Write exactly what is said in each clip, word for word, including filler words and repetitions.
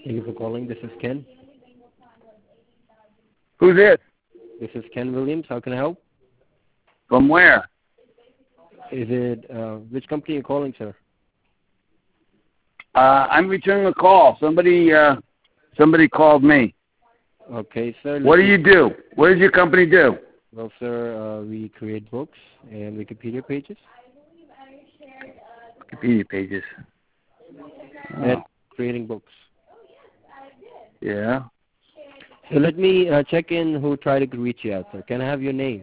Thank you for calling. This is Ken. Who's this? This is Ken Williams. How can I help? From where? Is it, uh, which company are you calling, sir? Uh, I'm returning a call. Somebody, uh, somebody called me. Okay, sir. What do you do? What does your company do? Well, sir, uh, we create books and Wikipedia pages. Wikipedia pages. Oh. And creating books. Yeah. So let me uh, check in who tried to reach you out, sir. Can I have your name?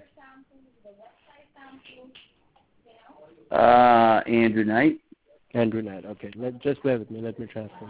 Uh, Andrew Knight. Andrew Knight. Okay. Let, just bear with me. Let me transfer.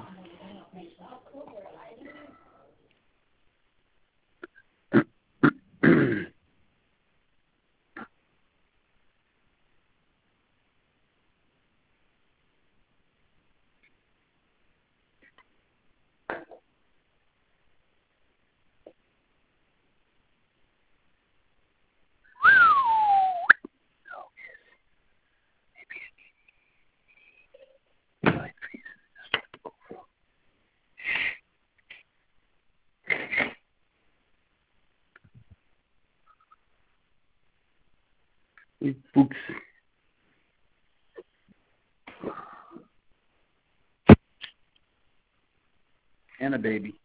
Books. And a baby.